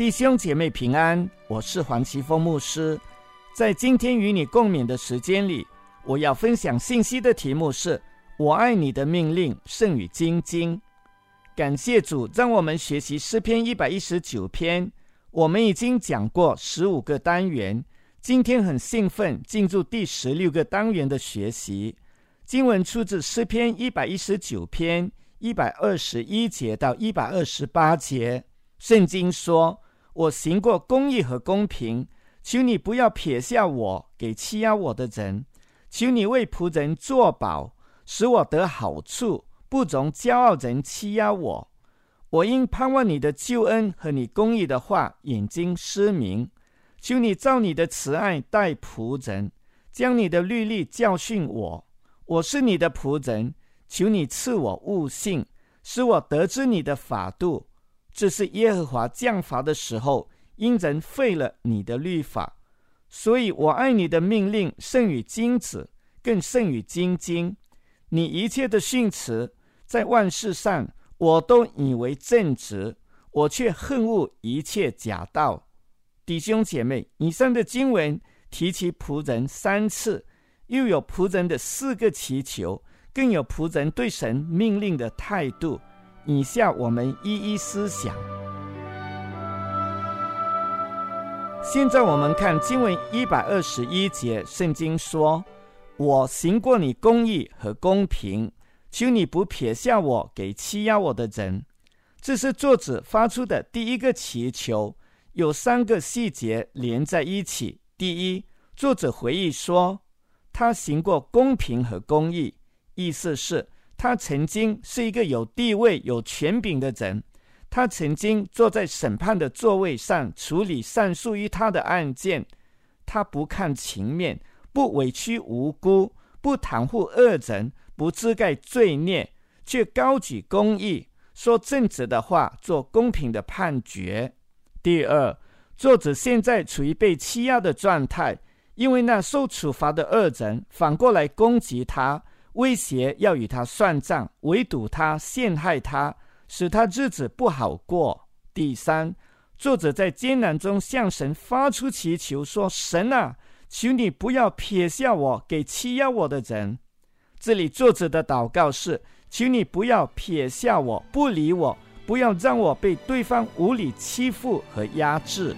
弟兄姐妹平安，我是黄奇峰牧师。在今天与你共勉的时间里，我要分享信息的题目是我爱你的命令胜于金经。感谢主，让我们学习诗篇119篇。我们已经讲过15个单元，今天很兴奋进入第16个单元的学习。经文出自诗篇119篇121节到128节。圣经说，我行过公义和公平，求你不要撇下我给欺压我的人，求你为仆人作保，使我得好处，不容骄傲人欺压我。我因盼望你的救恩和你公义的话，眼睛失明。求你照你的慈爱待仆人，将你的律例教训我。我是你的仆人，求你赐我悟性，使我得知你的法度。这是耶和华降罚的时候，因人废了你的律法。所以我爱你的命令胜于金子，更胜于金经。你一切的训词，在万事上我都以为正直，我却恨恶一切假道。弟兄姐妹，以上的经文提起仆人3次，又有仆人的4个祈求，更有仆人对神命令的态度。以下我们一一思想。现在我们看经文121节，圣经说，我行过你公义和公平，求你不撇下我给欺压我的人。这是作者发出的第一个祈求，有3个细节连在一起。第一，作者回忆说，他行过公平和公义，意思是他曾经是一个有地位有权柄的人，他曾经坐在审判的座位上处理上诉于他的案件。他不看情面，不委屈无辜，不袒护恶人，不自盖罪孽，却高举公义，说正直的话，做公平的判决。第二，作者现在处于被欺压的状态，因为那受处罚的恶人反过来攻击他，威胁要与他算账，围堵他，陷害他，使他日子不好过。第三，作者在艰难中向神发出祈求，说，神啊，求你不要撇下我给欺压我的人。这里作者的祷告是，求你不要撇下我，不理我，不要让我被对方无理欺负和压制。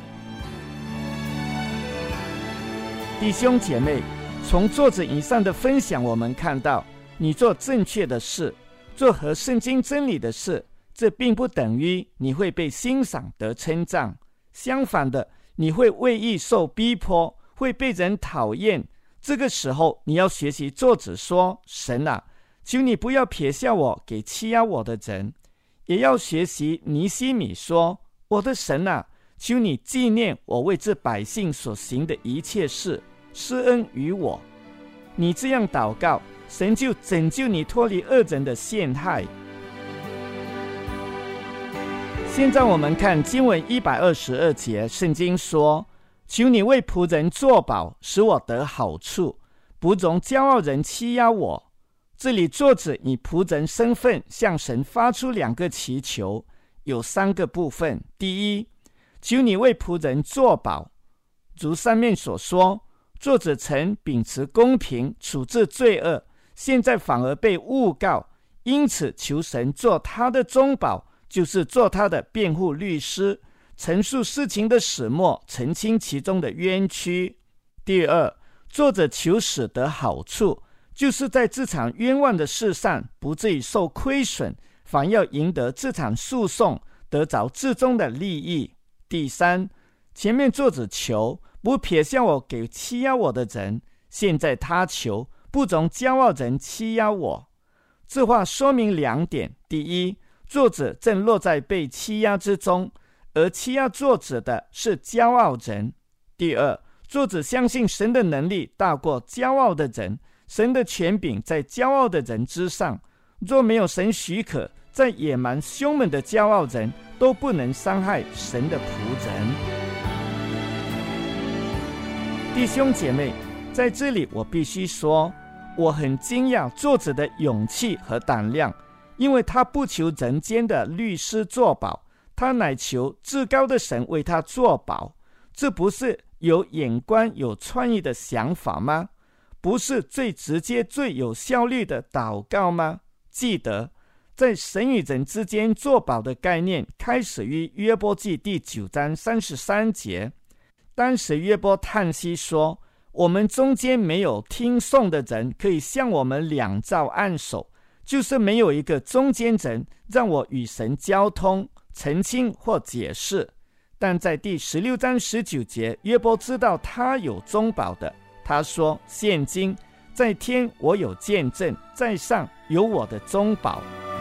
弟兄姐妹，从作者以上的分享，我们看到，你做正确的事，做合圣经真理的事，这并不等于你会被欣赏得称赞。相反的，你会为义受逼迫，会被人讨厌。这个时候，你要学习作者说，神啊，求你不要撇下我给欺压我的人。也要学习尼希米说，我的神啊，求你纪念我为这百姓所行的一切事，施恩于我。你这样祷告，神就拯救你脱离恶人的陷害。现在我们看经文122节，圣经说，求你为仆人作保，使我得好处，不容骄傲人欺压我。这里作者以仆人身份向神发出2个祈求，有3个部分。第一，求你为仆人作保。如上面所说，作者曾秉持公平处置罪恶，现在反而被诬告，因此求神做他的中保，就是做他的辩护律师，陈述事情的始末，澄清其中的冤屈。第二，作者求使得好处，就是在这场冤枉的事上不至于受亏损，反要赢得这场诉讼，得着至终的利益。第三，前面作者求不撇下我给欺压我的人，现在他求不容骄傲人欺压我。这话说明2点。第一，作者正落在被欺压之中，而欺压作者的是骄傲人。第二，作者相信神的能力大过骄傲的人，神的权柄在骄傲的人之上。若没有神许可，再野蛮凶猛的骄傲人都不能伤害神的仆人。弟兄姐妹，在这里我必须说，我很惊讶作者的勇气和胆量，因为他不求人间的律师作保， 他乃求至高的神为他作保，这不是有眼光有创意的想法吗？不是最直接最有效率的祷告吗？记得在神与人之间作保的概念开始于约伯记第9章33节。当时约伯叹息说，我们中间没有听讼的人可以向我们两造按手，就是没有一个中间人让我与神交通澄清或解释。但在第16章19节，约伯知道他有中保的，他说，现今在天我有见证，在上有我的中保。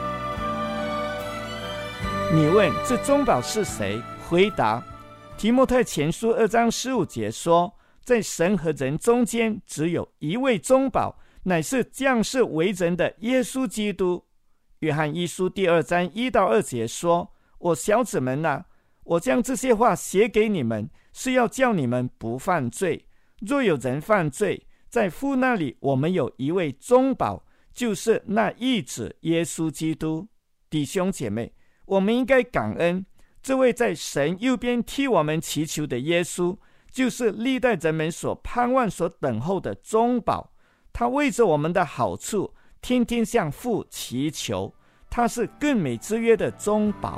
你问这中保是谁？回答，提摩太前书2章15节说，在神和人中间只有一位中保，乃是降世为人的耶稣基督。约翰一书第2章1到2节说，我小子们啊，我将这些话写给你们，是要叫你们不犯罪。若有人犯罪，在父那里我们有一位中保，就是那义子耶稣基督。弟兄姐妹，我们应该感恩这位在神右边替我们祈求的耶稣，就是历代人们所盼望所等候的中保。他为着我们的好处天天向父祈求，他是更美之约的中保。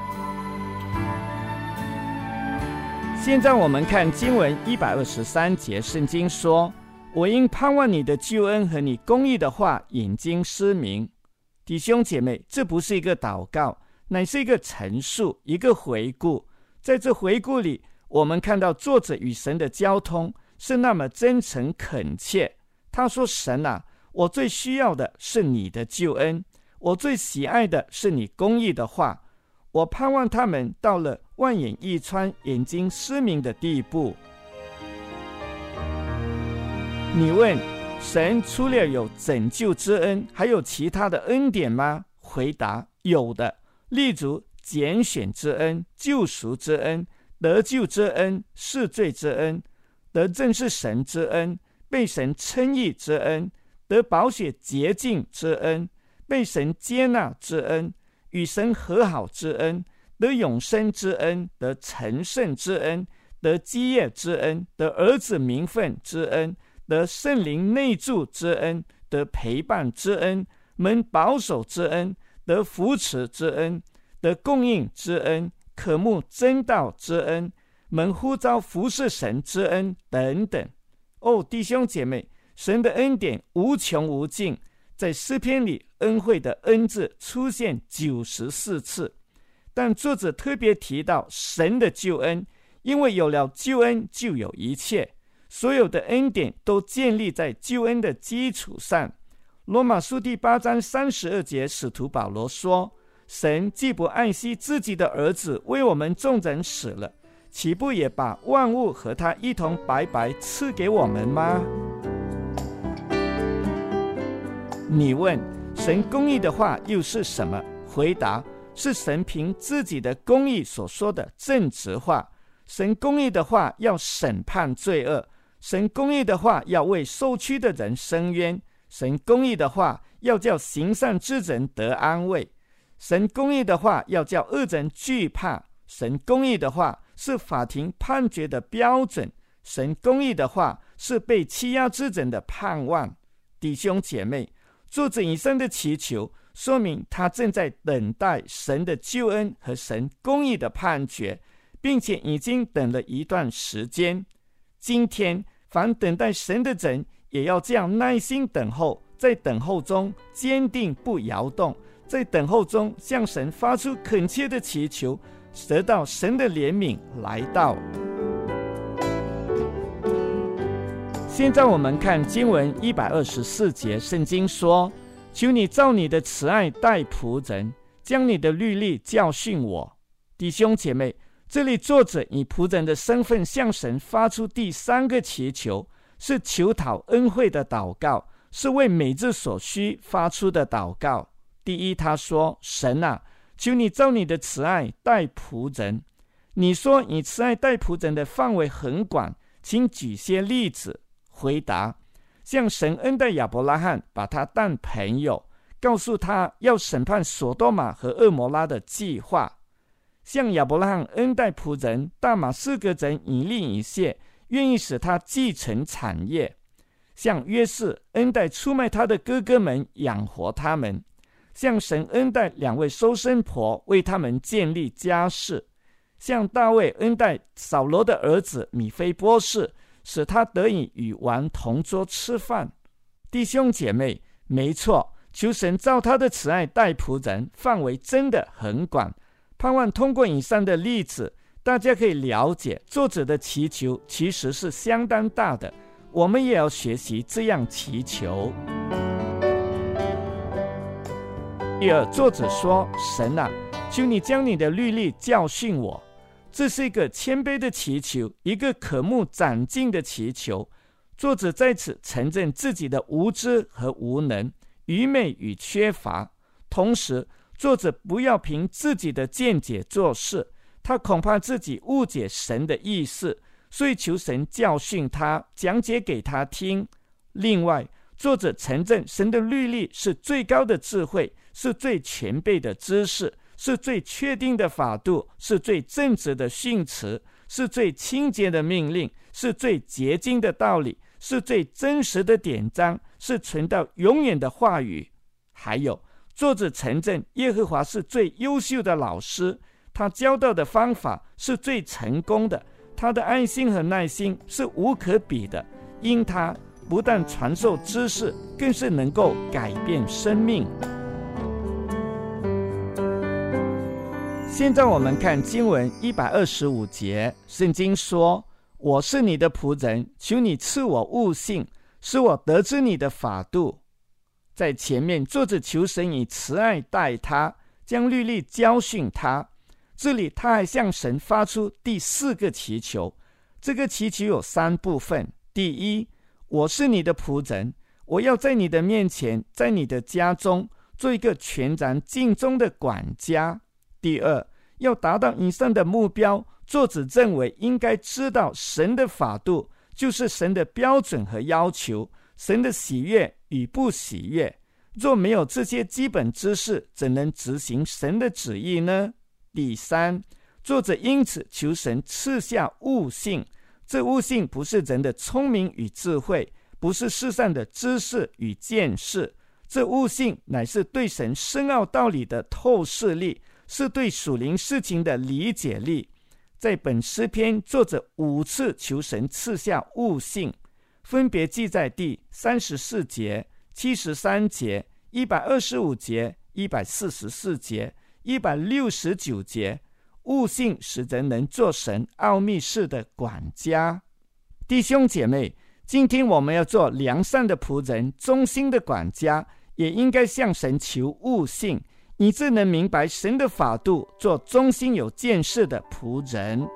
现在我们看经文123节，圣经说，我因盼望你的救恩和你公义的话，眼睛失明。弟兄姐妹，这不是一个祷告，乃是一个陈述，一个回顾。在这回顾里，我们看到作者与神的交通是那么真诚恳切。他说，神啊，我最需要的是你的救恩，我最喜爱的是你公义的话，我盼望他们到了万眼一穿，眼睛失明的地步。你问，神除了有拯救之恩，还有其他的恩典吗？回答，有的，例如拣选之恩、救赎之恩、得救之恩、赦罪之恩、得认识神之恩、被神称义之恩、得宝血洁净之恩、被神接纳之恩、与神和好之恩、得永生之恩、得成圣之恩、得基业之恩、得儿子名分之恩、得圣灵内住之恩、得陪伴之恩、蒙保守之恩、得扶持之恩、得供应之恩、渴慕真道之恩、蒙呼召服侍神之恩等等。弟兄姐妹，神的恩典无穷无尽，在诗篇里恩惠的恩字出现94次，但作者特别提到神的救恩，因为有了救恩就有一切，所有的恩典都建立在救恩的基础上。罗马书第8章32节，使徒保罗说，神既不爱惜自己的儿子为我们众人死了，岂不也把万物和他一同白白赐给我们吗？你问，神公义的话又是什么？回答，是神凭自己的公义所说的正直话。神公义的话要审判罪恶，神公义的话要为受屈的人伸冤，神公义的话要叫行善之人得安慰，神公义的话要叫恶人惧怕，神公义的话是法庭判决的标准，神公义的话是被欺压之人的盼望。弟兄姐妹，作者以上的祈求说明他正在等待神的救恩和神公义的判决，并且已经等了一段时间。今天凡等待神的人也要这样耐心等候，在等候中坚定不摇动，在等候中向神发出恳切的祈求，得到神的怜悯来到。现在我们看经文124节，圣经说，求你照你的慈爱待仆人，将你的律例教训我。弟兄姐妹，这里作者以仆人的身份向神发出第三个祈求，是求讨恩惠的祷告，是为每日所需发出的祷告。第一，他说，神啊，求你照你的慈爱待仆人。你说你慈爱待仆人的范围很广，请举些例子。回答，像神恩待亚伯拉罕，把他当朋友，告诉他要审判所多玛和蛾摩拉的计划。 像亚伯拉罕恩待仆人大马士革人以利以谢，愿意使他继承产业；像约瑟恩待出卖他的哥哥们，养活他们；像神恩待2位收生婆，为他们建立家室；像大卫恩待扫罗的儿子米非波士，使他得以与王同桌吃饭。弟兄姐妹，没错，求神照他的慈爱待仆人，范围真的很广。盼望通过以上的例子，大家可以了解作者的祈求其实是相当大的，我们也要学习这样祈求。第二，作者说，神啊，求你将你的律例教训我。这是一个谦卑的祈求，一个渴慕长进的祈求。作者在此承认自己的无知和无能，愚昧与缺乏，同时作者不要凭自己的见解做事，他恐怕自己误解神的意思，所以求神教训他，讲解给他听。另外，作者承认神的律例是最高的智慧，是最全备的知识，是最确定的法度，是最正直的训词，是最清洁的命令，是最洁净的道理，是最真实的典章，是存到永远的话语。还有，作者承认耶和华是最优秀的老师，他教导的方法是最成功的，他的爱心和耐心是无可比的，因他不但传授知识，更是能够改变生命。现在我们看经文125节，圣经说，我是你的仆人，求你赐我悟性，使我得知你的法度。在前面，作者求神以慈爱待他，将律例教训他。这里他还向神发出第4个祈求。这个祈求有3部分。第一，我是你的仆人，我要在你的面前，在你的家中做一个全然尽忠的管家。第二，要达到以上的目标，作者认为应该知道神的法度，就是神的标准和要求，神的喜悦与不喜悦。若没有这些基本知识，怎能执行神的旨意呢？第三，作者因此求神赐下悟性。这悟性不是人的聪明与智慧，不是世上的知识与见识，这悟性乃是对神深奥道理的透视力，是对属灵事情的理解力。在本诗篇，作者5次求神赐下悟性，分别记在第34节、73节、125节、144节、169节。悟性使人能做神奥秘事的管家。弟兄姐妹，今天我们要做良善的仆人，忠心的管家，也应该向神求悟性，以致能明白神的法度，做忠心有见识的仆人。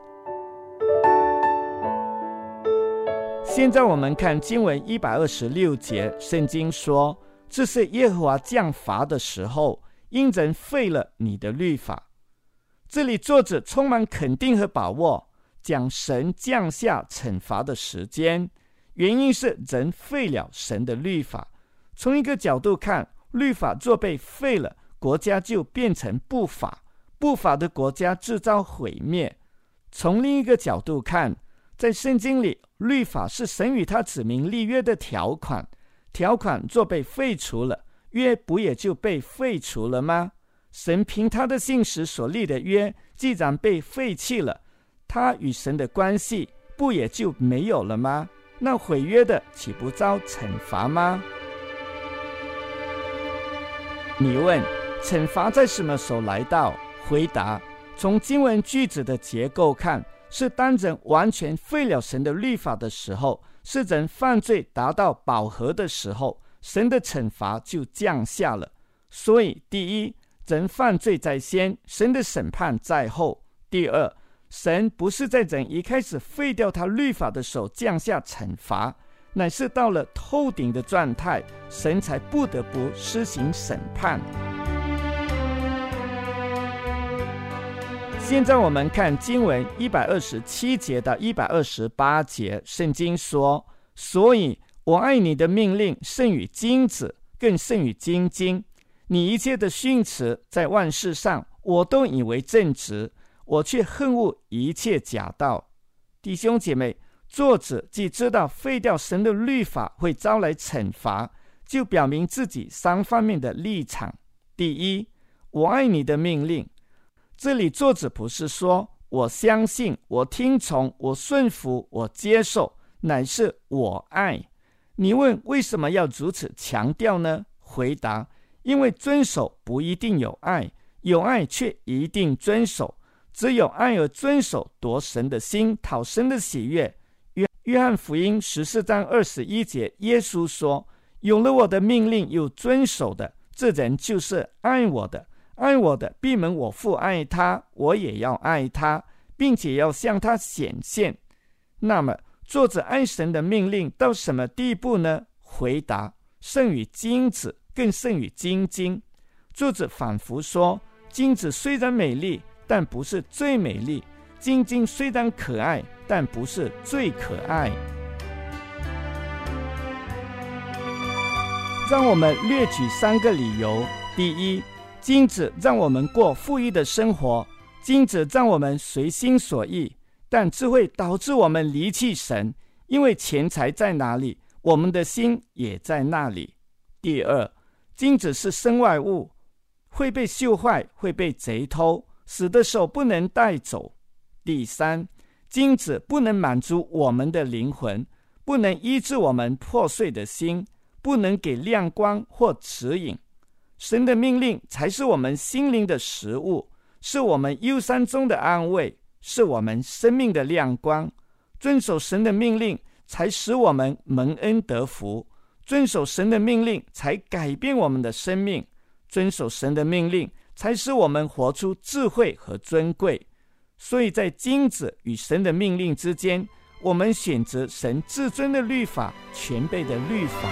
现在我们看经文126节，圣经说，这是耶和华降罚的时候，因人废了你的律法。这里作者充满肯定和把握，讲神降下惩罚的时间，原因是人废了神的律法。从一个角度看，律法若被废了，国家就变成不法，不法的国家制造毁灭。从另一个角度看，在圣经里，律法是神与他子民立约的条款，条款若被废除了，约不也就被废除了吗？神凭他的信实所立的约，既然被废弃了，他与神的关系不也就没有了吗？那毁约的岂不遭惩罚吗？你问，惩罚在什么时候来到？回答，从经文句子的结构看，是当人完全废了神的律法的时候，是人犯罪达到饱和的时候，神的惩罚就降下了。所以第一，人犯罪在先，神的审判在后。第二，神不是在人一开始废掉他律法的时候降下惩罚，乃是到了透顶的状态，神才不得不施行审判。现在我们看经文127节到128节，圣经说，所以我爱你的命令胜于金子，更胜于金金。你一切的训词，在万事上我都以为正直，我却恨恶一切假道。弟兄姐妹，作者既知道废掉神的律法会招来惩罚，就表明自己3方面的立场。第一，我爱你的命令。这里作者不是说我相信，我听从，我顺服，我接受，乃是我爱。你问为什么要如此强调呢？回答，因为遵守不一定有爱，有爱却一定遵守。只有爱而遵守，夺神的心，讨神的喜悦。约翰福音14章21节，耶稣说，有了我的命令又遵守的，这人就是爱我的。爱我的，必蒙我父爱他，我也要爱他，并且要向他显现。那么作者爱神的命令到什么地步呢？回答，胜于金子，更胜于金金。作者反复说，金子虽然美丽，但不是最美丽；金金虽然可爱，但不是最可爱。让我们列举3个理由。第一，金子让我们过富裕的生活，金子让我们随心所欲，但智慧导致我们离弃神，因为钱财在哪里，我们的心也在那里。第二，金子是身外物，会被锈坏，会被贼偷，死的手不能带走。第三，金子不能满足我们的灵魂，不能医治我们破碎的心，不能给亮光或指引。神的命令才是我们心灵的食物，是我们忧伤中的安慰，是我们生命的亮光。遵守神的命令才使我们蒙恩得福，遵守神的命令才改变我们的生命，遵守神的命令才使我们活出智慧和尊贵。所以在金子与神的命令之间，我们选择神至尊的律法，全备的律法。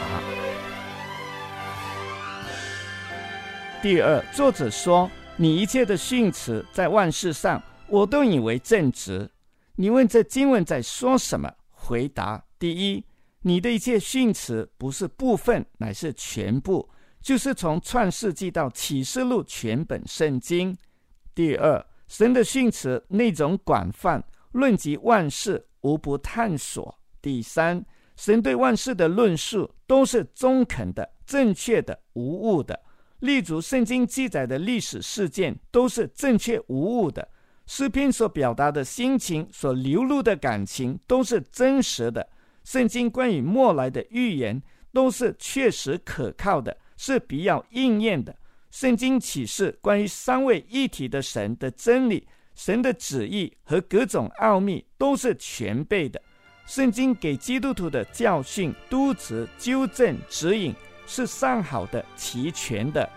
第二，作者说，你一切的训词在万事上，我都以为正直。你问这经文在说什么？回答，第一，你的一切训词不是部分，乃是全部，就是从创世纪到启示录全本圣经。第二，神的训词内容广泛，论及万事，无不探索。第三，神对万事的论述都是中肯的、正确的、无误的。例如圣经记载的历史事件都是正确无误的，诗篇所表达的心情，所流露的感情都是真实的，圣经关于末来的预言都是确实可靠的，是必要应验的。圣经启示关于3位一体的神的真理，神的旨意和各种奥秘都是全备的。圣经给基督徒的教训、督责、纠正、指引是上好的、齐全的。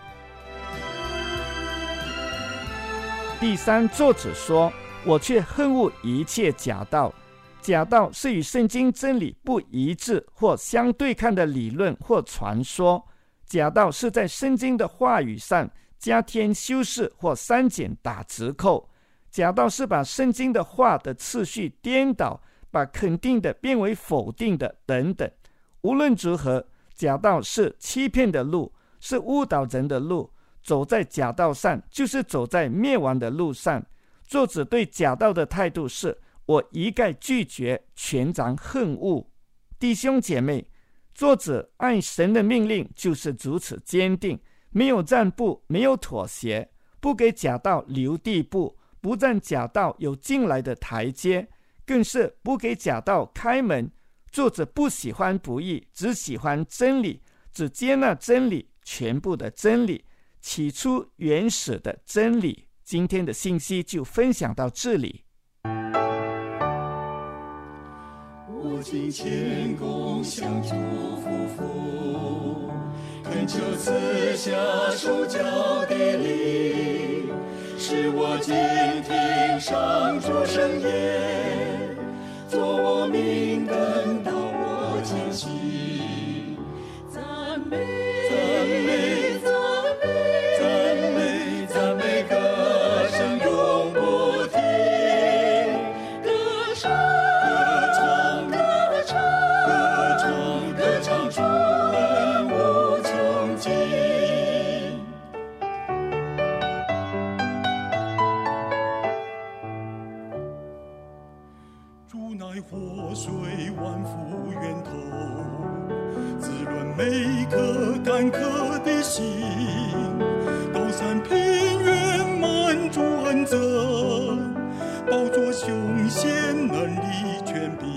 第三，作者说，我却恨恶一切假道。假道是与圣经真理不一致或相对抗的理论或传说。假道是在圣经的话语上加添修饰或删减打折扣。假道是把圣经的话的次序颠倒，把肯定的变为否定的等等。无论如何，假道是欺骗的路，是误导人的路。走在假道上，就是走在灭亡的路上。作者对假道的态度是，我一概拒绝，全然恨恶。弟兄姐妹，作者爱神的命令就是如此坚定，没有让步，没有妥协，不给假道留地步，不让假道有进来的台阶，更是不给假道开门。作者不喜欢不义，只喜欢真理，只接纳真理，全部的真理，起初原始的真理。今天的信息就分享到这里。 我今前共享祝福，恳求赐下手脚的力，使我今听上主圣言，做我明灯到我前行。赞美赞美赞美赞美歌声永不停，歌唱主恩无穷尽。 主乃活水万福源头，滋润每颗干渴的心，高山平原满主恩泽，宝座雄显能力权柄。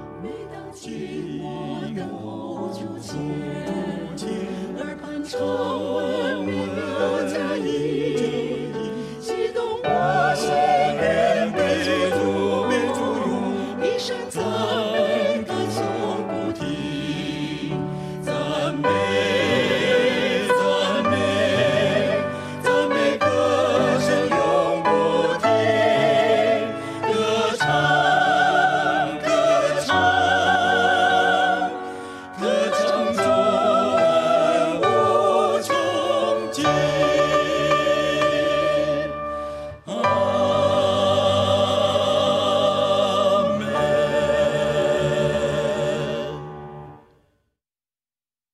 我